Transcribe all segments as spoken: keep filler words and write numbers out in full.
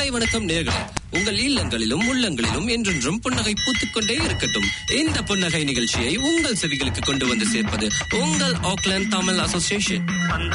காலை வணக்கம் நேயர்களே. உங்கள் இல்லங்களிலும் உள்ளங்களிலும் என்றென்றும் புன்னகை பூத்துக்கொண்டே இருக்கட்டும். இந்த புன்னகை நிகழ்ச்சியை உங்கள் செவிகளுக்கு கொண்டு வந்து சேர்ப்பது உங்கள் ஆக்லாந்து தமிழ் அசோசியேஷன்.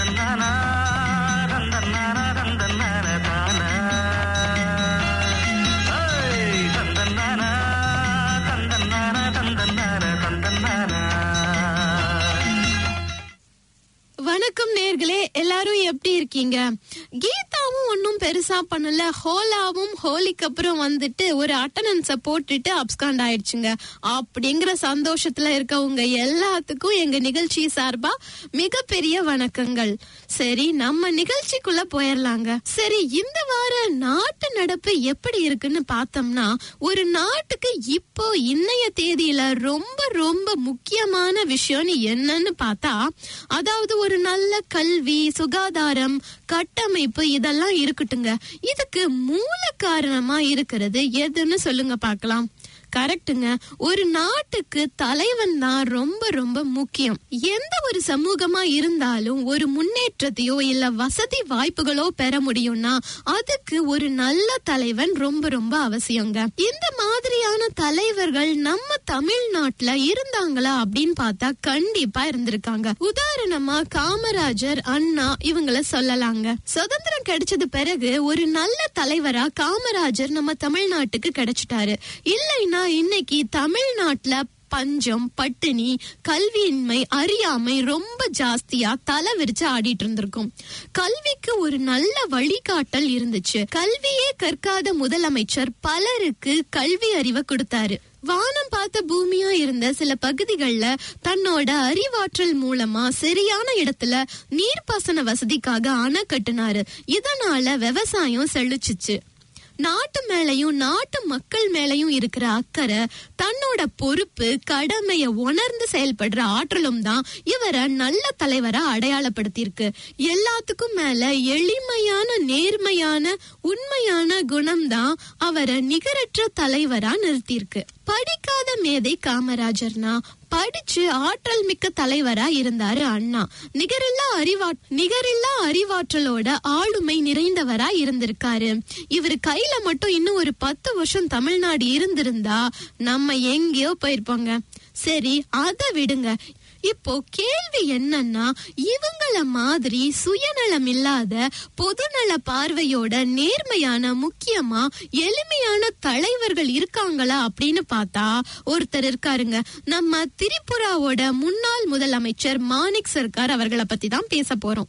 வணக்கம் நேர்களே, எல்லாரும் எப்படி இருக்கீங்க? கீதாவும் ஒன்னும் பெருசா பண்ணல. ஹோலாவும் ஹோலிக்கு அப்புறம் வந்துட்டு ஒரு அட்டனன்ஸ போட்டுட்டு அப்ஸ்காண்ட் ஆயிடுச்சுங்க. அப்படிங்கிற சந்தோஷத்துல இருக்கவங்க எல்லாத்துக்கும் எங்க நிகழ்ச்சி சார்பா மிகப்பெரிய வணக்கங்கள். சரி, நம்ம நிகழ்ச்சிக்குள்ள போயிடலாங்க. சரி, இந்த வார நாட்டு நடப்பு எப்படி இருக்குன்னு பார்த்தோம்னா, ஒரு நாட்டுக்கு இப்போ இன்னைய தேதியில ரொம்ப ரொம்ப முக்கியமான விஷயம்னு என்னன்னு பார்த்தா, அதாவது ஒரு நல்ல கல்வி, சுகாதாரம், கட்டமைப்பு இதெல்லாம் இருக்கட்டுங்க. இதுக்கு மூல காரணமா இருக்கிறது எதுன்னு சொல்லுங்க பார்க்கலாம். கரெக்டுங்க, ஒரு நாட்டுக்கு தலைவன் தான் ரொம்ப ரொம்ப முக்கியம். எந்த ஒரு சமூகமா இருந்தாலும் ஒரு முன்னேற்றத்தையோ இல்ல வசதி வாய்ப்புகளோ பெற முடியும்னா அதுக்கு ஒரு நல்ல தலைவன் ரொம்ப ரொம்ப அவசியங்க. இந்த மாதிரியான தலைவர்கள் நம்ம தமிழ்நாட்டுல இருந்தாங்களா அப்படின்னு பார்த்தா கண்டிப்பா இருந்திருக்காங்க. உதாரணமா காமராஜர், அண்ணா இவங்களை சொல்லலாங்க. சுதந்திரம் கிடைச்சது பிறகு ஒரு நல்ல தலைவரா காமராஜர் நம்ம தமிழ்நாட்டுக்கு கிடைச்சிட்டாரு. இல்லைன்னா இன்னைக்கு தமிழ்நாட்டுல பஞ்சம், பட்டினி, கல்வியின்மை, அறியாமை ரொம்ப ஜாஸ்தியா தலை விரிச்சு ஆடிட்டு இருந்திருக்கும். கல்விக்கு ஒரு நல்ல வழிகாட்டல் இருந்துச்சு. கல்வியே கற்காத முதலமைச்சர் பலருக்கு கல்வி அறிவை கொடுத்தாரு. வானம் பார்த்த பூமியா இருந்த சில பகுதிகள்ல தன்னோட அறிவாற்றல் மூலமா சரியான இடத்துல நீர்ப்பாசன வசதிக்காக அணை கட்டினாரு. இதனால விவசாயம் செழிச்சுச்சு. நாட்டு மேலையும் நாட்டு மக்கள் மேலையும் இருக்கிற அக்கறை, தன்னோட பொறுப்பு, கடமைய உணர்ந்து செயல்படுற ஆற்றலும் தான் இவரை நல்ல தலைவரா அடையாளப்படுத்தியிருக்கு. எல்லாத்துக்கும் மேல எளிமையான, நேர்மையான, உண்மையான குணம் தான் அவரை நிகரற்ற தலைவரா நிறுத்தியிருக்கு. படிக்காத மேதை காமராஜர்னா படிச்சு ஆற்றல் மிக்க தலைவரா இருந்தாரு அண்ணா. நிகரில்லா அறிவா நிகரில்லா அறிவாற்றலோட ஆளுமை நிறைந்தவரா இருந்திருக்காரு. இவரு கையில மட்டும் இன்னும் ஒரு பத்து வருஷம் தமிழ்நாடு இருந்திருந்தா நம்ம எங்கேயோ போயிருப்போங்க. சரி, அதை விடுங்க. இப்போ கேள்வி என்னன்னா, இவங்கள மாதிரி சுயநலம் இல்லாத பொதுநல பார்வையோட நேர்மையான, முக்கியமா எளிமையான தலைவர்கள் இருக்காங்களா அப்படின்னு பார்த்தா ஒருத்தர் இருக்காருங்க. நம்ம திரிபுராவோட முன்னாள் முதலமைச்சர் மாணிக் சர்க்கார் அவர்களை பத்தி தான் பேச போறோம்.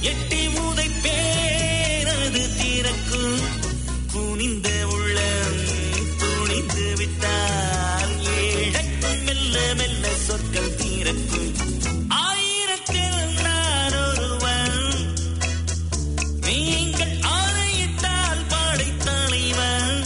எட்டி மூதை பேரது தீரக்கும் குனிந்த உள்ளம் துணிந்து விட்டால் ஏழைக்கும் மெல்ல மெல்ல சொற்கள் தீரக்கும். ஆயிரத்தில் நான் ஒருவன், நீங்கள் ஆணையிட்டால் படைத்தலைவன்.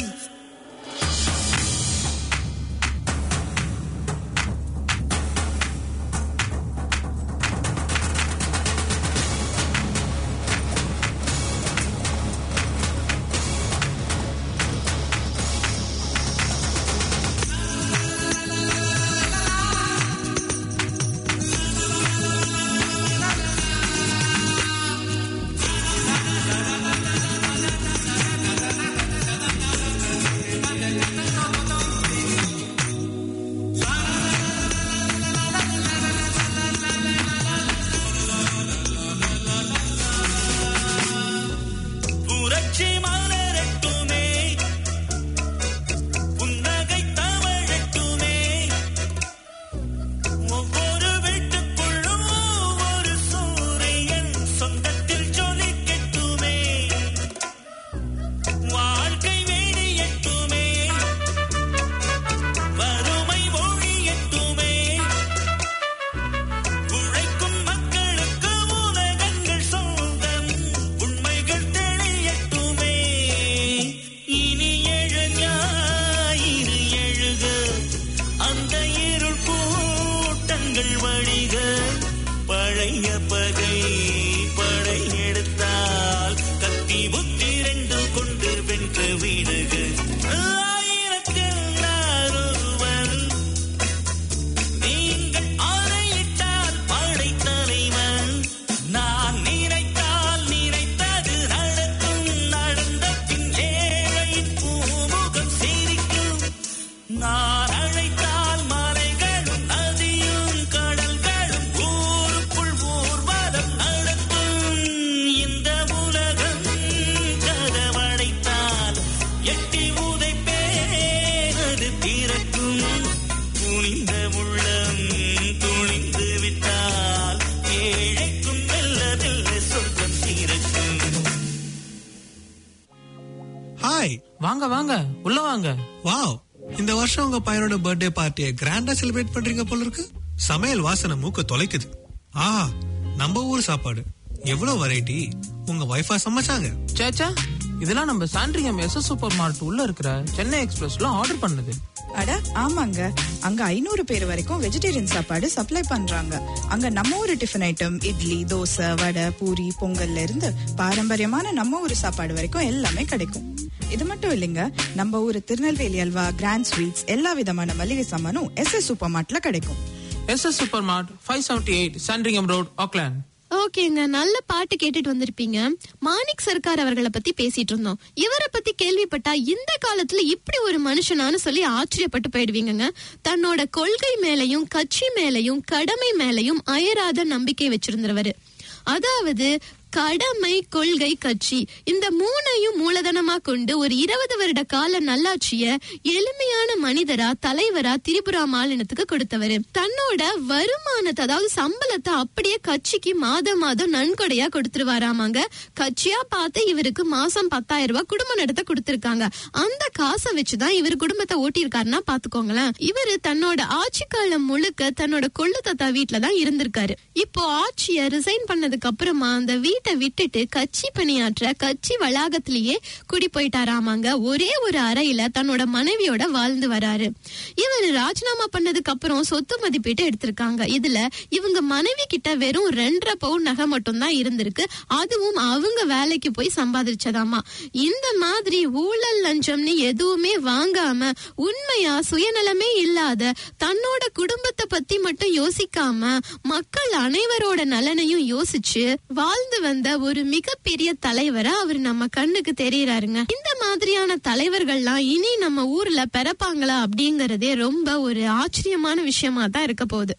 வாங்க வாங்க உள்ள வாங்க. வாவ், இந்த வருஷம் உங்க பையனோட பர்த்டே பார்ட்டியை கிராண்டா செலிப்ரேட் பண்றீங்க போல இருக்கு. சமையல் வாசனை மூக்க தொலைக்குது. ஆ, நம்ம ஊர் சாப்பாடு, எவ்வளவு வெரைட்டி. உங்க வைஃபா சமைச்சாங்க? சேச்சா, இதெல்லாம் நம்ம Sandringham S S super mart உள்ள இருக்கிற சென்னை எக்ஸ்பிரஸ்ல ஆர்டர் பண்ணது. அட ஆமாங்க, அங்க ஐநூறு பேர் வரைக்கும் வெஜிடேரியன் சாப்பாடு சப்ளை பண்றாங்க. அங்க நம்ம ஊரு டிஃபன் ஐட்டம், இட்லி, தோசை, வடை, பூரி, பொங்கல்ல இருந்து பாரம்பரியமான நம்ம ஊரு சாப்பாடு வரைக்கும் எல்லாமே கிடைக்கும். இது மட்டும் இல்லைங்க, நம்ம ஊரு திருநெல்வேலி அல்வா, கிராண்ட் ஸ்வீட்ஸ், எல்லா விதமான மளிகை சாமானும் எஸ் எஸ் சூப்பர் மார்ட்ல கிடைக்கும். S S super mart, five seventy eight Sandringham road, Auckland. ஓகேங்க, நல்ல பாட்டு கேட்டுட்டு வந்திருப்பீங்க. மாணிக் சர்க்கார் அவர்களை பத்தி பேசிட்டு இருந்தோம். இவரை பத்தி கேள்விப்பட்டா இந்த காலத்துல இப்படி ஒரு மனுஷனான்னு சொல்லி ஆச்சரியப்பட்டு போயிடுவீங்க. தன்னோட கொள்கை மேலையும் கட்சி மேலையும் கடமை மேலையும் அயராத நம்பிக்கை வச்சிருந்தவர். அதாவது கடமை, கொள்கை, கட்சி இந்த மூணையும் மூலதனமா கொண்டு ஒரு இருபது வருட கால நல்லாட்சிய எளிமையான மனிதரா, தலைவரா திரிபுரா மாநிலத்துக்கு கொடுத்தவரு. தன்னோட வருமானத்தை, அதாவது சம்பளத்தை அப்படியே கட்சிக்கு மாதம் மாதம் நன்கொடையா கொடுத்துருவாராமாங்க. கட்சியா பார்த்து இவருக்கு மாசம் பத்தாயிரம் ரூபாய் குடும்ப நடத்த கொடுத்திருக்காங்க. அந்த காசை வச்சுதான் இவர் குடும்பத்தை ஓட்டியிருக்காருன்னா பாத்துக்கோங்களேன். இவரு தன்னோட ஆட்சி காலம் முழுக்க தன்னோட கொள்ளு தாத்தா வீட்டுலதான் இருந்திருக்காரு. இப்போ ஆட்சிய ரிசைன் பண்ணதுக்கு அப்புறமா அந்த வீட்டை விட்டுட்டு கட்சி பணியாற்ற கட்சி வளாகத்திலேயே குடி போயிட்டாராமாங்க. ஒரே ஒரு அறையில தன்னோட மனைவியோட வாழ்ந்து வராரு. இவர் ராஜினாமா பண்ணதுக்கு அப்புறம் சொத்து மதிப்பீட்டு எடுத்திருக்காங்க. இதுல இவங்க மனைவி கிட்ட வெறும் ரெண்டரை பவுன் நகை மட்டும் தான் இருந்திருக்கு. அதுவும் அவங்க வேலைக்கு போய் சம்பாதிச்சதாமா. இந்த மாதிரி ஊழல் லஞ்சம்னு எதுவுமே வாங்காம, உண்மையா சுயநலமே இல்லாத, தன்னோட குடும்பத்தை பத்தி மட்டும் யோசிக்காம மக்கள் அனைவரோட நலனையும் யோசிச்சு வாழ்ந்து வந்த ஒரு மிகப்பெரிய தலைவரா அவர் நம்ம கண்ணுக்கு தெரியறாருங்க. இந்த மாதிரியான தலைவர்கள்லாம் இனி நம்ம ஊர்ல பிறப்பாங்களா அப்படிங்கறதே ரொம்ப ஒரு ஆச்சரியமான விஷயமா தான் இருக்க போகுது.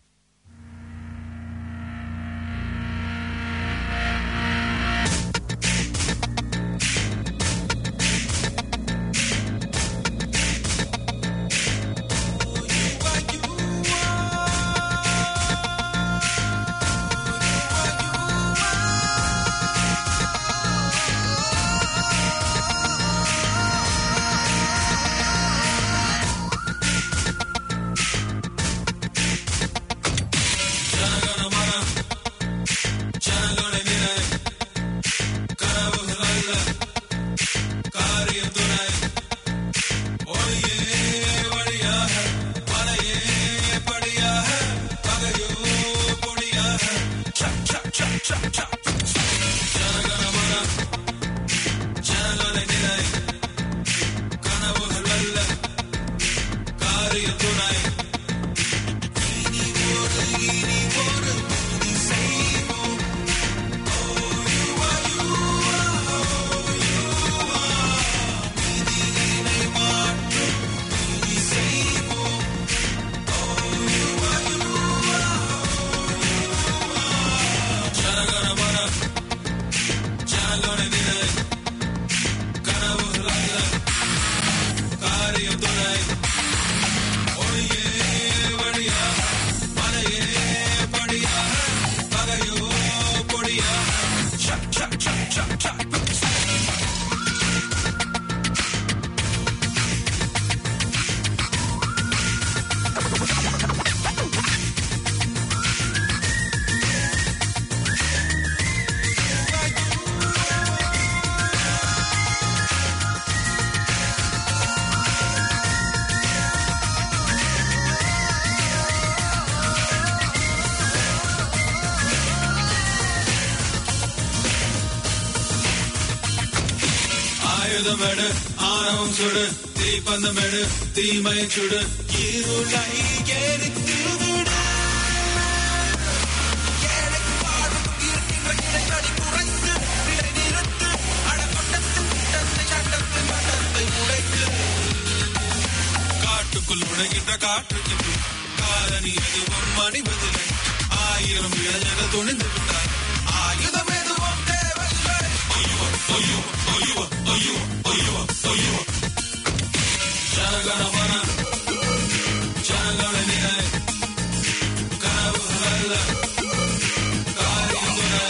ஆயுதமெடு ஆணவம் சுடு தீப்பந்தமெடு தீமை சுடு இருளை எரித்து விடு ஏழைக்கு வாழும் இருக்கின்ற இடைவெளி குறைத்து நிலை நிறுத்து அடக்கொண்டத்தின் கூட்டத்தை சட்டத்தின் மட்டத்தை உடைத்து காட்டுக்குள் நுழைகின்ற காற்றுக்கு காலனி எதுவும் அணிவதில்லை ஆயிரம் இளைஞர்கள் துணிந்து விட்டார் ஆயுதம் எதுவும் தேவையில்லை ஐயோ ஐயோ ஐயோ ஐயோ ஐயோ ஐயோ ஜனகணமன ஜனகணனினை கனவுகள் அல்ல காரியம் துணை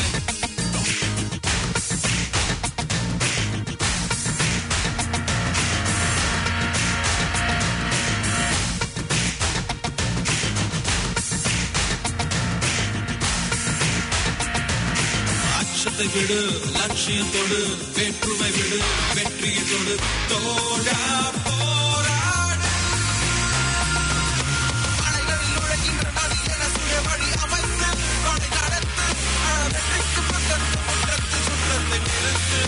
அச்சத்தை விடு லட்சியத்தோடு வேற்றுமை விடு வெற்றியத்தோடு தோழா போராடு அலைகளில் நுழைகின்ற நதி என சுய வழி அமைத்து கொடை நடத்து வெற்றிக்கு பக்கத்து முற்றத்து சுற்றத்தை நிறுத்து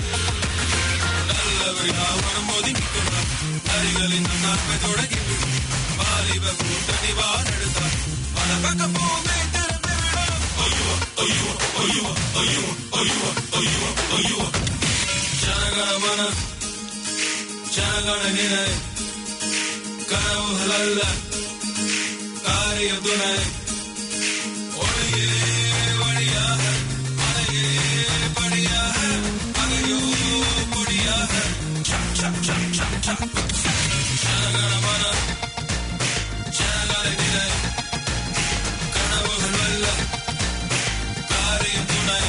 நல்லவர் யாவரும் ஒதுக்கிக்கொண்டார் நரிகளின் நான்மை தொடங்கிவிடும் வாலிப கூட்டணி வானெடுத்தார் பல பக்கம் பூமி திரும்பிவிடும் ஐயோ ஐயோ ஐயோ ஐயோ ஐயோ ஐயோ ஐயோ ஜனகணமன ஜனகணனினை கனவுகள் அல்ல காரியம் துணை ஒளியே வழியாக மலையே படியாக அதையோ பொடியாக ஜனகணமன ஜனகணனினை கனவுகள் அல்ல காரியம் துணை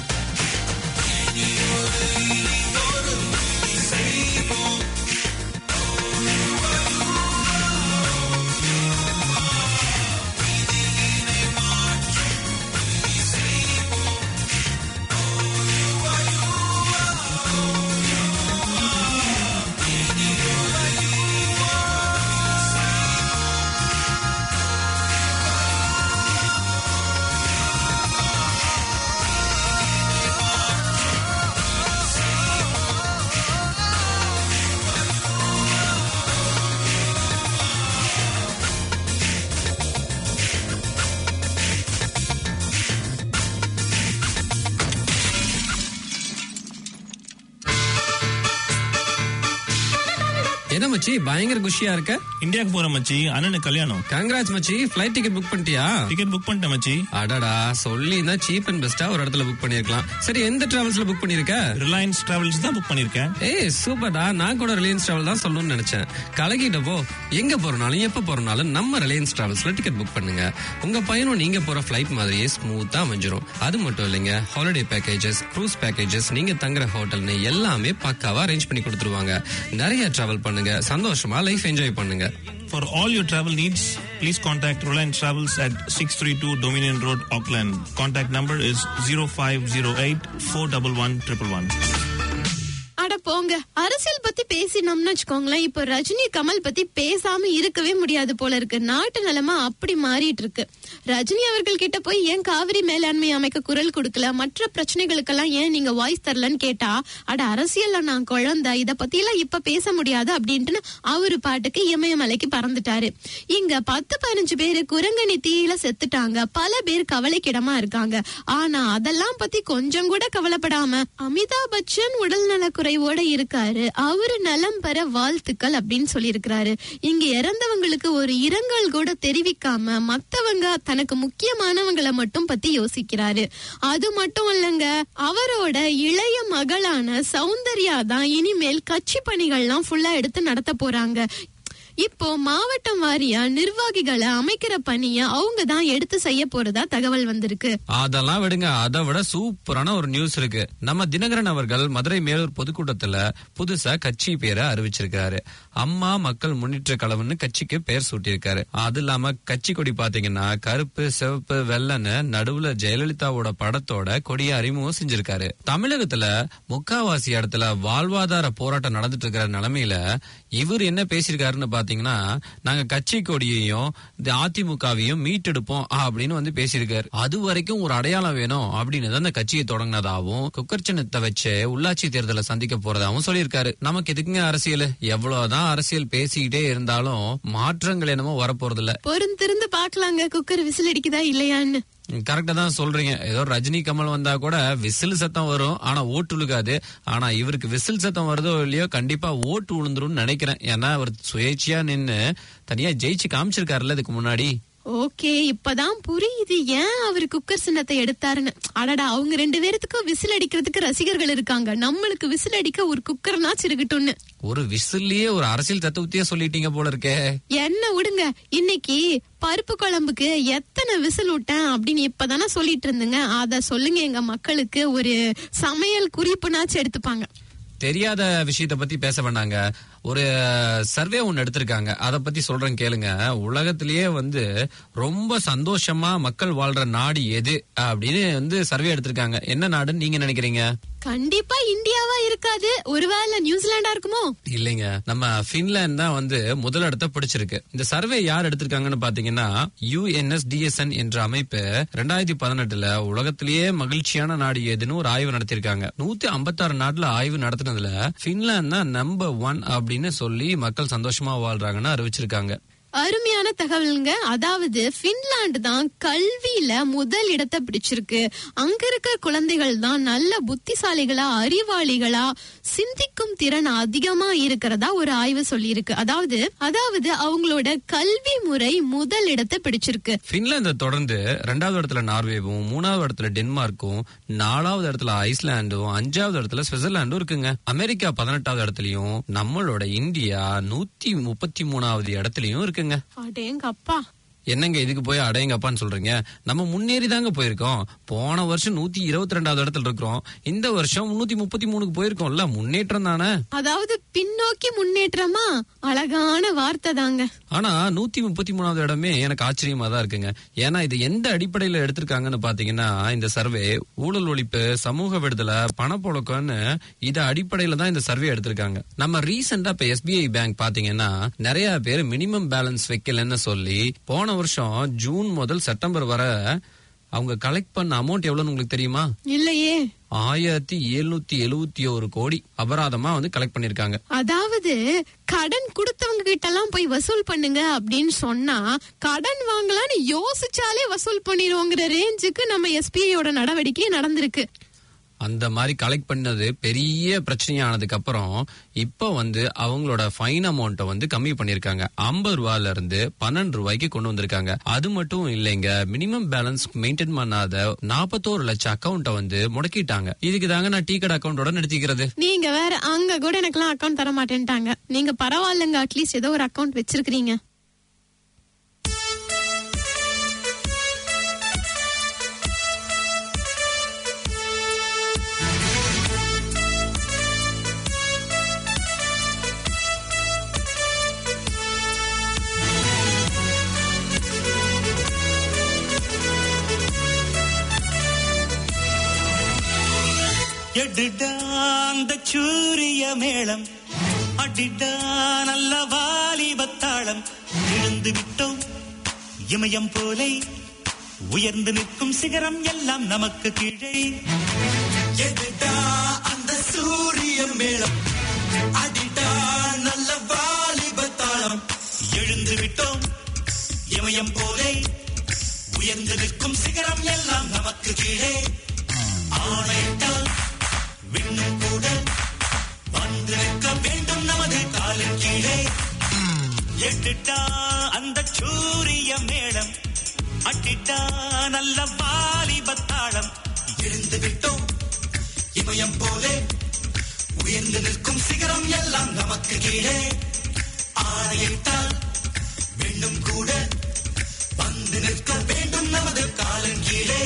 இனியொரு இனியொரு இசைவோம் விதியினை மாற்றும் இசைவோம் என்ன மச்சி பயங்கர குஷியா இருக்க? இந்தியாக்கு போற மச்சி, அண்ணனுக்கு கல்யாணம். கங்க்ராட்ஸ் மச்சி. ஃளைட் டிக்கெட் புக் பண்ணிட்டியா? டிக்கெட் புக் பண்ணிட்டேன் மச்சி. அடடா, சொல்லி தான் சீப் அண்ட் பெஸ்டா ஒரு இடத்துல புக் பண்ணிருக்கலாம். சரி, எந்த டிராவல்ஸ்ல புக் பண்ணிருக்க? ரிலையன்ஸ் டிராவல்ஸ் தான் புக் பண்ணிருக்கேன். ஏய் சூப்பர்டா, நான் கூட ரிலையன்ஸ் டிராவல் தான் சொல்லணும்னு நினைச்சேன். கலகிட்ட போ. எங்க போறனாலும் எப்ப போறனாலும் நம்ம ரிலையன்ஸ் டிராவல்ஸ்ல டிக்கெட் புக் பண்ணுங்க. உங்க பயணம் நீங்க போற ஃளைட் மாதிரியே ஸ்மூத்தா அமைஞ்சிரும். அது மட்டும் இல்லைங்க, ஹாலிடே பேக்கேஜஸ், க்ரூஸ் பேக்கேஜஸ், நீங்க தங்குற ஹோட்டல்னு எல்லாமே பக்காவா அரேஞ்ச் பண்ணி கொடுத்துருவாங்க. நிறைய டிராவல் பண்ணுங்க, சந்தோஷமா லைஃப் என்ஜாய் பண்ணுங்க. For all your travel needs, please contact Reliance Travels at six thirty-two Dominion Road, Auckland. Contact number is zero five zero eight four one one one one one. அட போங்க, அரசியல் பத்தி பேசினோம்னு வச்சுக்கோங்களேன், இப்ப ரஜினி கமல் பத்தி பேசாம இருக்கவே முடியாது போல இருக்கு. நாட்டு நிலைமை அப்படி மாறிட்டு இருக்கு. ரஜினி அவர்கள் கிட்ட போய் ஏன் காவிரி மேலாண்மை அமைக்க குரல் கொடுக்கல, மற்ற பிரச்சனைகளுக்கெல்லாம் ஏன் நீங்க வாய்ஸ் தரலன்னு கேட்டா, அட அரசியல்ல நான் குழந்தை, இத பத்தி எல்லாம் இப்ப பேச முடியாது அப்படின்ட்டு அவரு பாட்டுக்கு இமயமலைக்கு பறந்துட்டாரு. இங்க பத்து பதினஞ்சு பேரு குரங்கணி தீயில செத்துட்டாங்க. பல பேர் கவலைக்கிடமா இருக்காங்க. ஆனா அதெல்லாம் பத்தி கொஞ்சம் கூட கவலைப்படாம அமிதாப் பச்சன் உடல்நல குறைவோட இருக்காரு, அவரு நலம் பெற வாழ்த்துக்கள் அப்படின்னு சொல்லி இருக்கிறாரு. இங்க இறந்தவங்களுக்கு ஒரு இரங்கல் கூட தெரிவிக்காம மத்தவங்க தனக்கு முக்கியமானவங்களை மட்டும் பத்தி யோசிக்கிறாரு. அது மட்டும் இல்லங்க, அவரோட இளைய மகளான சௌந்தர்யா தான் இனிமேல் கட்சி பணிகள்லாம் ஃபுல்லா எடுத்து நடத்த போறாங்க. இப்போ மாவட்டம் வாரியா நிர்வாகிகளை அமைக்கிற பணிய அவங்க தான் எடுத்து செய்ய போறதா தகவல் வந்திருக்கு. அதெல்லாம் விடுங்க, அதை விட சூப்பரான ஒரு நியூஸ் இருக்கு. நம்ம தினகரன் அவர்கள் மதுரை மேலூர் பொதுக்கூட்டத்துல புதுசா கட்சி பேரை அறிவிச்சிருக்காரு. அம்மா மக்கள் முன்னேற்ற கழகம்னு கட்சிக்கு பேர் சூட்டியிருக்காரு. அது இல்லாம கட்சி கொடி பாத்தீங்கன்னா கருப்பு சிவப்பு வெள்ளன்னு நடுவுல ஜெயலலிதாவோட படத்தோட கொடியை அறிமுகம் செஞ்சிருக்காரு. தமிழகத்துல முக்காவாசி இடத்துல வாழ்வாதார போராட்டம் நடந்துட்டு இருக்கிற நிலைமையில இவர் என்ன பேசியிருக்காருன்னு பாத்தீங்கன்னா, நாங்க கட்சி கொடியையும் அதிமுகவையும் மீட்டெடுப்போம் அப்படின்னு வந்து பேசியிருக்காரு. அது வரைக்கும் ஒரு அடையாளம் வேணும் அப்படின்னு தான் இந்த கட்சியை தொடங்கினதாகவும் குக்கர் சின்னத்தை வச்சு உள்ளாட்சி தேர்தலை சந்திக்க போறதாகவும் சொல்லியிருக்காரு. நமக்கு எதுக்குங்க அரசியல்? எவ்வளவுதான் அரசியல் பேசிக்கிட்டே இருந்தாலும் மாற்றங்கள் என்னமோ வரப்போறது இல்ல. பொறுத்திருந்து பாக்கலாங்க குக்கர் விசில் அடிக்குதா இல்லையான்னு. கரெக்டா தான் சொல்றீங்க. ஏதோ ரஜினி கமல் வந்தா கூட விசில் சத்தம் வரும், ஆனா ஓட்டு விழுகாது. ஆனா இவருக்கு விசில் சத்தம் வருதோ இல்லையோ கண்டிப்பா ஓட்டு விழுந்துரும் நினைக்கிறேன். ஏன்னா அவர் சுயேட்சையா நின்னு தனியா ஜெயிச்சு காமிச்சிருக்காருல்ல இதுக்கு முன்னாடி. ஓகே, இப்பதான் புரியுது ஏன் அவரு குக்கர் சின்னத்தை எடுத்தாருன்னு. அடடா, அவங்க ரெண்டு பேருத்துக்கும் விசில் அடிக்கிறதுக்கு ரசிகர்கள் இருக்காங்க, நம்மளுக்கு விசில் அடிக்க ஒரு குக்கர்னாச்சு இருக்கட்டும்னு. ஒரு விசில்லயே ஒரு அரசியல் தத்துவத்தையே சொல்லிட்டீங்க போல இருக்கே. என்ன விடுங்க, இன்னைக்கு பருப்பு குழம்புக்கு எத்தனை விசில் விட்டேன் அப்படின்னு இப்பதானே சொல்லிட்டு இருந்துங்க. அத சொல்லுங்க எங்க மக்களுக்கு, ஒரு சமையல் குறிப்புனாச்சும் எடுத்துப்பாங்க. தெரியாத விஷயத்த பத்தி பேச வேண்டாங்க. ஒரு சர்வே ஒன்னு எடுத்திருக்காங்க, அத பத்தி சொல்றேன் கேளுங்க. உலகத்திலேயே வந்து ரொம்ப சந்தோஷமா மக்கள் வாழ்ற நாடு எது அப்படின்னு வந்து சர்வே எடுத்திருக்காங்க. என்ன நாடுன்னு நீங்க நினைக்கிறீங்க? கண்டிப்பா இந்தியாவா இருக்காது, ஒருவேளை நியூசிலாண்டா இருக்குமோ? இல்லைங்க, நம்ம பின்லாந்து தான் வந்து முதல் இடத்தை பிடிச்சிருக்கு. இந்த சர்வே யார் எடுத்திருக்காங்கன்னு பாத்தீங்கன்னா யுஎன்எஸ்டிஎஸ்என் என்ற அமைப்பு ரெண்டாயிரத்தி பதினெட்டுல உலகத்திலேயே மகிழ்ச்சியான நாடு எதுன்னு ஒரு ஆய்வு நடத்திருக்காங்க. நூத்தி ஐம்பத்தி ஆறு நாட்டுல ஆய்வு நடத்தினதுல பின்லாந்து தான் நம்பர் ஒன் அப்படின்னு சொல்லி மக்கள் சந்தோஷமா வாழ்றாங்கன்னு அறிவிச்சிருக்காங்க. அருமையான தகவலுங்க. அதாவது பின்லாந்து தான் கல்வியில முதல் இடத்தை பிடிச்சிருக்கு. அங்க இருக்க குழந்தைகள் தான் நல்ல புத்திசாலிகளா, அறிவாளிகளா, சிந்திக்கும் திறன் அதிகமா இருக்கிறதா ஒரு ஆய்வு சொல்லி இருக்கு. அதாவது அதாவது அவங்களோட கல்வி முறை முதல் இடத்தை பிடிச்சிருக்கு. பின்லாந்தை தொடர்ந்து இரண்டாவது இடத்துல நார்வேவும், மூணாவது இடத்துல டென்மார்க்கும், நாலாவது இடத்துல ஐஸ்லாண்டும், அஞ்சாவது இடத்துல சுவிட்சர்லாண்டும் இருக்குங்க. அமெரிக்கா பதினெட்டாவது இடத்துலயும், நம்மளோட இந்தியா நூத்தி முப்பத்தி மூணாவது இடத்துலயும் இருக்கு. அடேங்கப்பா, என்னங்க இதுக்கு போய் அடையங்கப்பான்னு சொல்றீங்க? நம்ம முன்னேறி தாங்க போயிருக்கோம். போன வருஷம் நூத்தி இருபத்தி ரெண்டாவது இடத்துல இருக்கிறோம், இந்த வருஷம் முன்னூத்தி முப்பத்தி மூணுக்கு போயிருக்கோம்ல. முன்னேற்றம் தானே. அதாவது பின்னோக்கி முன்னேற்றமா? அழகான வார்த்தை தாங்க. ஆனா நூத்தி முப்பத்தி மூணாவது இடமே எனக்கு ஆச்சரியமா தான் இருக்குங்க. ஏன்னா இது எந்த அடிப்படையில எடுத்திருக்காங்கன்னு பாத்தீங்கன்னா, இந்த சர்வே ஊழல் ஒழிப்பு, சமூக விடுதலை, பணப்புழக்கம்னு இத அடிப்படையில தான் இந்த சர்வே எடுத்திருக்காங்க. நம்ம ரீசெண்டா இப்ப எஸ்பிஐ பேங்க் பாத்தீங்கன்னா நிறைய பேர் மினிமம் பேலன்ஸ் வைக்கலன்னு சொல்லி போன வருஷம் ஜூன் முதல் செப்டம்பர் வரை அவங்க கலெக்ட் பண்ண அமௌண்ட் எவ்வளவுன்னு உங்களுக்கு தெரியுமா? இல்லையே. ஆயிரத்தி எழுநூத்தி எழுபத்தி ஒரு கோடி அபராதமா வந்து கலெக்ட் பண்ணிருக்காங்க. அதாவது கடன் கொடுத்தவங்க கிட்ட எல்லாம் போய் வசூல் பண்ணுங்க அப்படின்னு சொன்னா கடன் வாங்கலான்னு யோசிச்சாலே வசூல் பண்ணிடுவோங்கிற ரேஞ்சுக்கு நம்ம எஸ்பிஐயோட நடவடிக்கை நடந்திருக்கு. அந்த மாதிரி கலெக்ட் பண்ணது பெரிய பிரச்சனையானதுக்கு அப்புறம் இப்ப வந்து அவங்களோட ஃபைன் அமௌண்ட்டை வந்து கம்மி பண்ணிருக்காங்க. ஐம்பது ரூபாயில இருந்து பன்னெண்டு ரூபாய்க்கு கொண்டு வந்திருக்காங்க. அது மட்டும் இல்லைங்க, மினிமம் பேலன்ஸ் மெயின்டைன் பண்ணாத நாற்பத்தோரு லட்சம் அக்கௌண்ட்டை வந்து முடக்கிட்டாங்க. இதுக்கு தாங்க நான் டீ கடை அக்கௌண்டோட நிறுத்திக்கிறது. நீங்க வேற, அங்க கூட எனக்கெல்லாம் அக்கௌண்ட் தர மாட்டேன்ட்டாங்க. நீங்க பரவாயில்லங்க, அட்லீஸ்ட் ஏதோ ஒரு அக்கௌண்ட் வச்சிருக்கீங்க. எடிடா அந்த சூரிய மேளம், அடிடா நல்ல வாலிபத்தாளம், எழுந்து விட்டோம் இமயம் போலே, உயர்ந்து நிற்கும் சிகரம் எல்லாம் நமக்கு கீழே. எடிடா அந்த சூரிய மேளம், அடிடா நல்ல வாலிபத்தாளம், எழுந்து விட்டோம் இமயம் போலே, உயர்ந்து நிற்கும் சிகரம் எல்லாம் நமக்கு கீழே. ஆணையிட்டால் விண்ணும் கூட வந்து நிற்க வேண்டும் நமது காலின் கீழே. எட்டுட்டா அந்த சூரிய மேளம், அட்டிட்டா நல்ல வாலிபத்தாளம் எழுந்து விட்டோம் இமயம் போலே உயர்ந்து நிற்கும் சிகரம் எல்லாம் நமக்கு கீழே ஆணையிட்டால் வெண்ணும் கூட வந்து நிற்க வேண்டும் நமது காலின் கீழே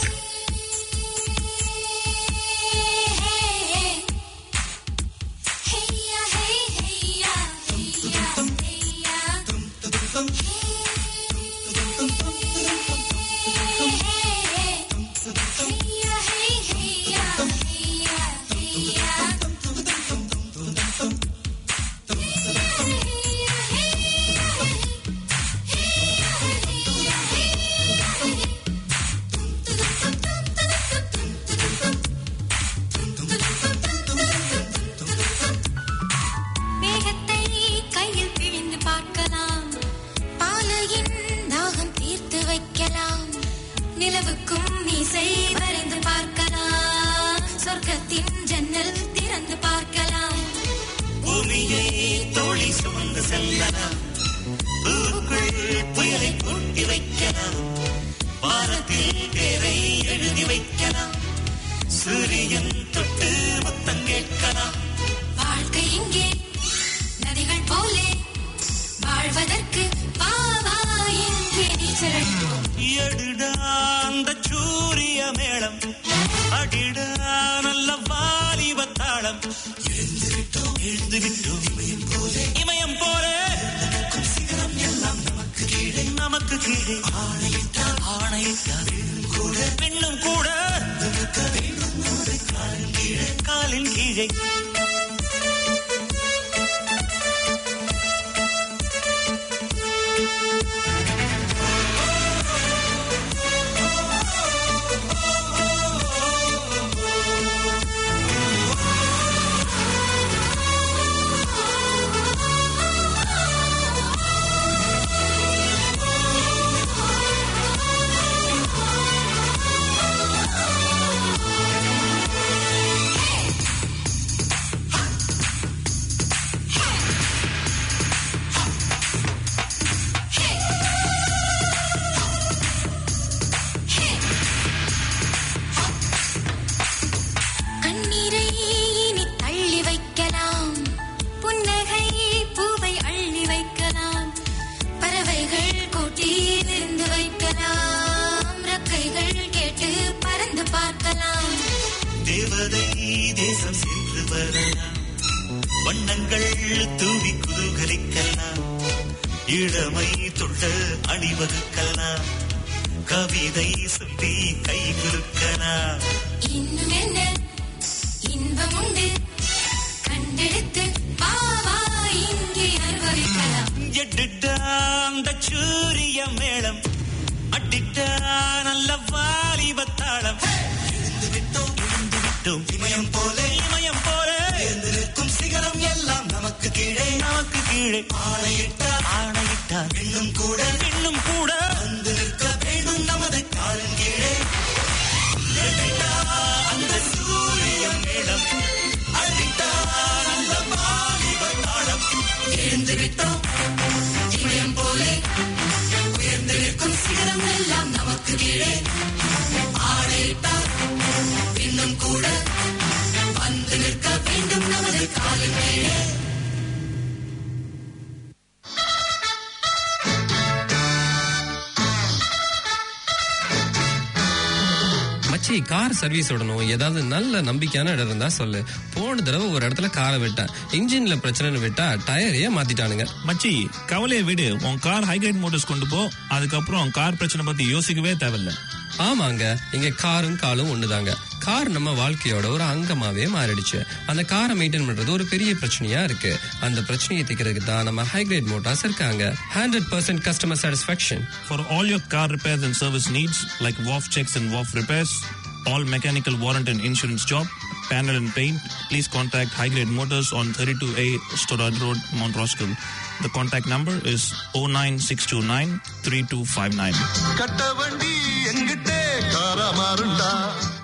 கார் சர்வீஸ் விடணும், ஏதாவது நல்ல நம்பிக்கையான இடம் இருந்தா சொல்லு. போன தடவை ஒரு இடத்துல காரை விட்டேன், இன்ஜின்ல பிரச்சனை விட்டா டயரையே மாத்திட்டானுங்க. மச்சி கவலையை விடு, உன் கார் ஹைகிரேட் மோட்டர்ஸ் கொண்டு போ. அதுக்கப்புறம் கார் பிரச்சனை பத்தி யோசிக்கவே தேவையில்ல. ஆமாங்க, இங்க காரும் காலும் ஒண்ணுதாங்க. கார் நம்ம வாழ்க்கையோட ஒரு அங்கமாவே மாறிடுச்சு. அந்த காரை மெயின்டைன் பண்றது ஒரு பெரிய பிரச்சனையா இருக்கு. அந்த பிரச்சனையை தீர்க்கிறதுக்கு தான் நம்ம ஹைகிரேட் மோட்டார்ஸ் இருக்காங்க. Hundred percent customer satisfaction for all your car repairs and service needs like wharf sex and wharf repairs, all mechanical warrant and insurance job, panel and paint, please contact High Grade Motors on thirty-two A Storad Road, Mount Roskill. The contact number is oh nine six two nine three two five nine.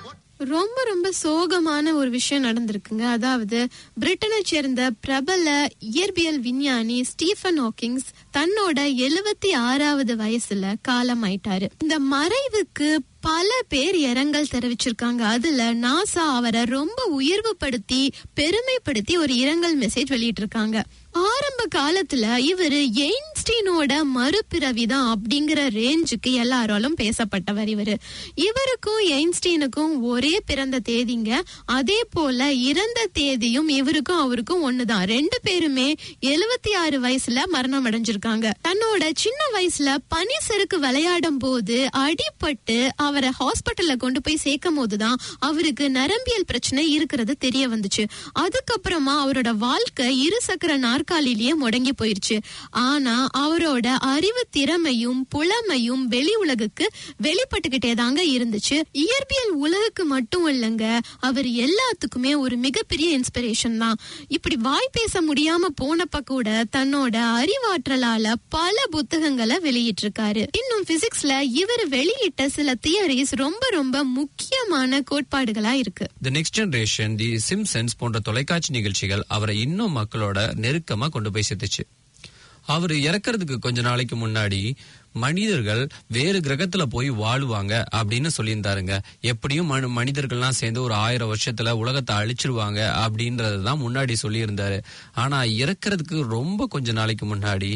ரொம்ப ரொம்ப சோகமான ஒரு விஷயம் நடந்திருக்குங்க. அதாவது பிரிட்டனை சேர்ந்த பிரபல இயற்பியல் விஞ்ஞானி ஸ்டீஃபன் ஹாக்கிங்ஸ் தன்னோட எழுபத்தி ஆறாவது வயசுல காலமாயிட்டாரு. இந்த மறைவுக்கு பல பேர் இரங்கல் தெரிவிச்சிருக்காங்க. அதுல நாசா அவரை ரொம்ப உயர்வுபடுத்தி பெருமைப்படுத்தி ஒரு இரங்கல் மெசேஜ் வெளியிட்டு இருக்காங்க. ஆரம்ப காலத்துல இவரு எயின்ஸ்டீனோட மறுபிறவிதான் அப்படிங்கிற ரேஞ்சுக்கு எல்லாராலும் பேசப்பட்டவர். இவரு இவருக்கும் எயின்ஸ்டீனுக்கும் ஒரே பிறந்த தேதிங்க. அதே போல இறந்த தேதியும் இவருக்கும் அவருக்கும் ஒண்ணுதான். ரெண்டு பேருமே எழுபத்தி ஆறு வயசுல மரணம் அடைஞ்சிருக்காங்க. தன்னோட சின்ன வயசுல பனி செருக்கு விளையாடும் போது அடிபட்டு அவரை ஹாஸ்பிட்டல்ல கொண்டு போய் சேர்க்கும் போதுதான் அவருக்கு நரம்பியல் பிரச்சனை இருக்கிறது தெரிய வந்துச்சு. அதுக்கப்புறமா அவரோட வாழ்க்கை இருசக்கர நாற்காலிலேயே முடங்கி போயிருச்சு. ஆனா அவரோட அறிவு திறமையும் புலமையும் வெளி உலகுக்கு வெளிப்பட்டுக்கிட்டே தாங்க இருந்துச்சு. இயற்பியல் உலகுக்கு மட்டும் இல்லைங்க, அவர் எல்லாத்துக்குமே ஒரு மிகப்பெரிய இன்ஸ்பிரேஷன் தான். இப்படி வாய் பேச முடியாம போனப்ப கூட தன்னோட அறிவாற்றலால பல புத்தகங்களை வெளியிட்டு இருக்காரு. இன்னும் பிசிக்ஸ்ல இவர் வெளியிட்ட சில தியரிஸ் ரொம்ப ரொம்ப முக்கியமான கோட்பாடுகளா இருக்கு. The next generation, the Simpsons போன்ற தொலைக்காட்சி நிகழ்ச்சிகள் அவரை இன்னும் மக்களோட நெருக்கமா கொண்டு போய் சேர்த்துச்சு. அவர் இறக்கிறதுக்கு கொஞ்ச நாளைக்கு முன்னாடி மனிதர்கள் வேறு கிரகத்துல போய் வாழுவாங்க அப்படின்னு சொல்லியிருந்தாருங்க. எப்படியும் மனிதர்கள்லாம் சேர்ந்து ஒரு ஆயிரம் வருஷத்துல உலகத்தை அழிச்சிருவாங்க அப்படின்றதுதான் முன்னாடி சொல்லியிருந்தாரு. ஆனா இறக்கிறதுக்கு ரொம்ப கொஞ்ச நாளைக்கு முன்னாடி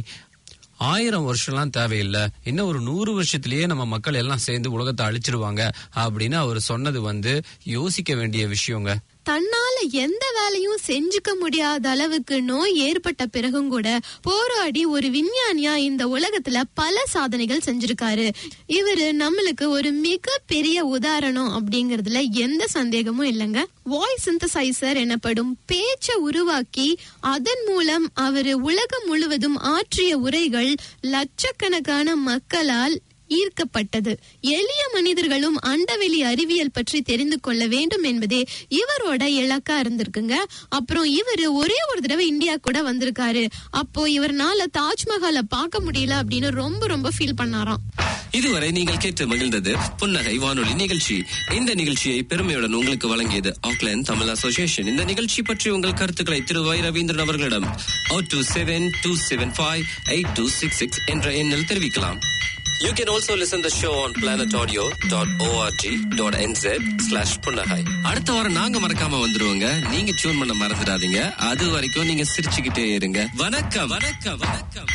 ஆயிரம் வருஷம்லாம் தேவையில்லை, இன்னும் ஒரு நூறு வருஷத்திலேயே நம்ம மக்கள் எல்லாம் சேர்ந்து உலகத்தை அழிச்சிருவாங்க அப்படின்னு அவர் சொன்னது வந்து யோசிக்க வேண்டிய விஷயங்க. தன்னால எந்த வேலையும் செஞ்சுக்க முடியாத அளவுக்கு நோய் ஏற்பட்ட பிறகும் கூட போராடி ஒரு விஞ்ஞானியா இந்த உலகத்துல பல சாதனைகள் செஞ்சிருக்காரு. இவரு நம்மளுக்கு ஒரு மிக பெரிய உதாரணம் அப்படிங்கறதுல எந்த சந்தேகமும் இல்லைங்க. வாய்ஸ் சிந்தசைசர் எனப்படும் பேச்சை உருவாக்கி அதன் மூலம் அவரு உலகம் முழுவதும் ஆற்றிய உரைகள் லட்சக்கணக்கான மக்களால் ஈர்க்கப்பட்டது. எளிய மனிதர்களும் அண்டவெளி அறிவியல் பற்றி தெரிந்து கொள்ள வேண்டும் என்பதே இவரோட இலக்கா இருந்திருக்குங்க. அப்புறம் இவரு ஒரே ஒரு தடவை இந்தியா கூட வந்திருக்காரு. அப்போ இவர்னால தாஜ்மஹாலை பார்க்க முடியல அப்படின்னு ரொம்ப ரொம்ப ஃபீல் பண்ணாராம். இதுவரை நீங்கள் கேட்டு மகிழ்ந்தது புன்னகை வானொலி நிகழ்ச்சி. இந்த நிகழ்ச்சியை பெருமையுடன் உங்களுக்கு வழங்கியது ஆக்லாந்து தமிழ் அசோசியேஷன். இந்த நிகழ்ச்சி பற்றி உங்கள் கருத்துக்களை திரு வை ரவீந்திரன் அவர்களிடம் oh two seven two seven five eight two six six என்ற எண்ணில் தெரிவிக்கலாம். You can also listen the show on planet audio dot org dot n z slash punnagai. அடுத்த வாரம் நாங்க மறக்காம வந்துருவோங்க. நீங்க டியூன் பண்ண மறந்துடாதீங்க. அது வரைக்கும் நீங்க சிரிச்சுக்கிட்டே இருங்க. வணக்கம் வணக்கம் வணக்கம்.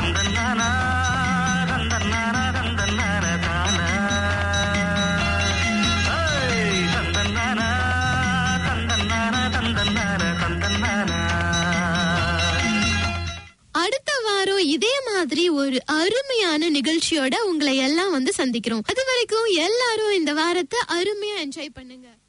அடுத்த வாரம் இதே மாதிரி ஒரு அருமையான நிகழ்ச்சியோட உங்களை எல்லாம் வந்து சந்திக்கிறோம். அது வரைக்கும் எல்லாரும் இந்த வாரத்தை அருமையா என்ஜாய் பண்ணுங்க.